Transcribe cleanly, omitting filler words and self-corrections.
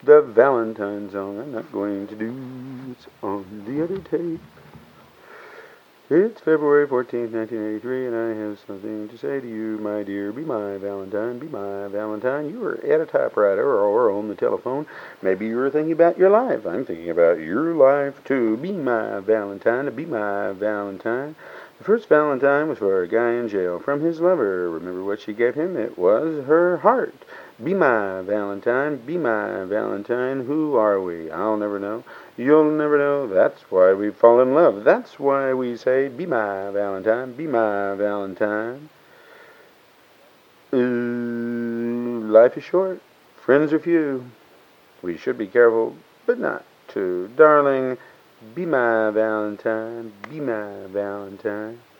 the Valentine song I'm not going to do. It's on the other tape. It's February 14th, 1983, and I have something to say to you, my dear. Be my Valentine, be my Valentine. You are at a typewriter or on the telephone. Maybe you're thinking about your life. I'm thinking about your life, too. Be my Valentine, be my Valentine. The first Valentine was for a guy in jail from his lover. Remember what she gave him? It was her heart. Be my Valentine, be my Valentine. Who are we? I'll never know. You'll never know. That's why we fall in love. That's why we say, be my Valentine, be my Valentine. Life is short. Friends are few. We should be careful, but not too. Darling, be my Valentine, be my Valentine.